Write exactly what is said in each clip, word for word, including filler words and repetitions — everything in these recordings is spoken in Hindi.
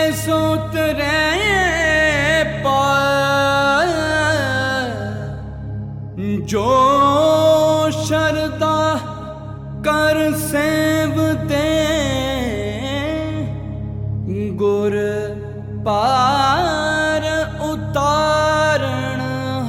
सूतरे पाए जो शरदा कर सेवते गुर पार उतारण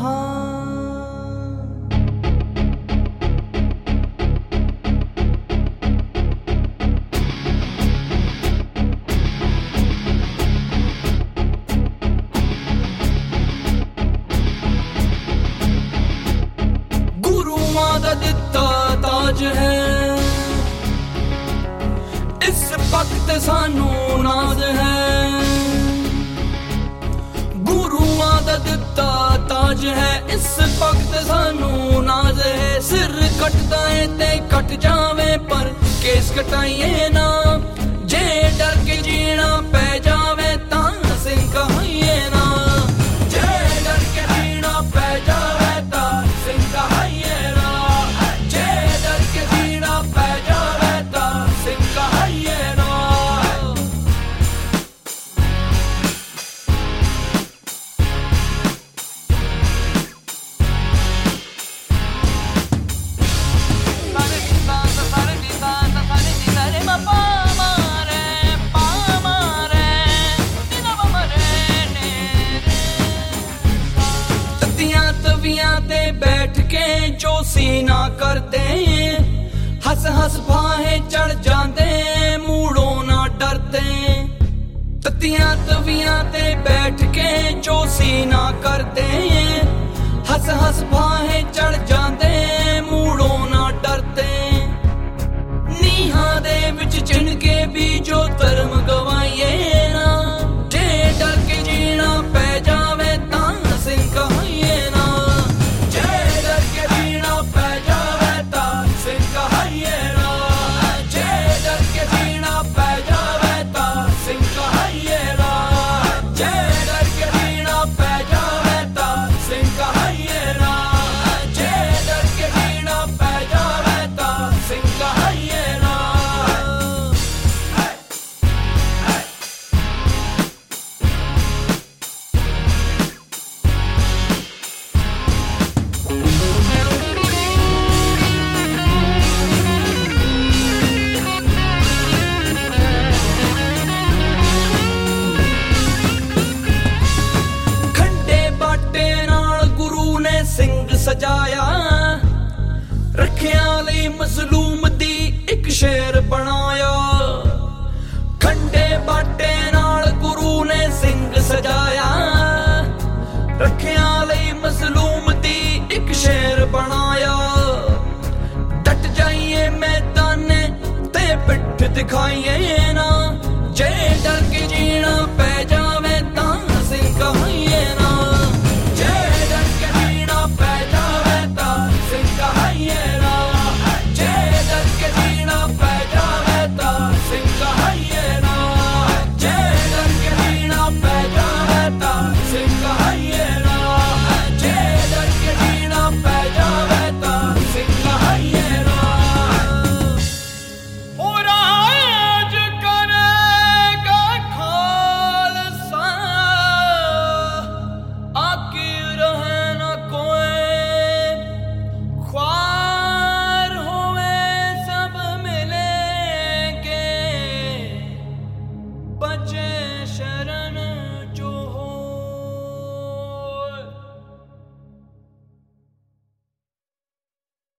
ताज है इस वक्त सानू नाज है गुरुआं दा दिता ताज है इस वक्त सानू नाज है सिर कटदा है ते कट जावे पर केस कटाइए ना जे डर के जीना पै जावे तां सिंह कहाइए ना जे डर के जीना पै जावे तां सिंह कहाइए बैठ के जो सीना करते हंस हंस फाहे चढ़ जाते मूड़ों ना डरते ततियां तवियां ते बैठ के जो सीना करते हंस हंस फाहे चढ़ जाते मूड़ों ना डरते नीहां दे विच चिनके भी जो धर्म गवाइए ना जे डर के जीना पै जावे तां सिंह कहाइए ना सजाया रखिया लई मजलूम दी एक शेर बनाया खंडे बाटे नाल गुरु ने सिंह सजाया रखिया लई मजलूम दी एक शेर बनाया डट जाइए मैदाने ते पिठ दिखाइए ना जे डर के जीना पै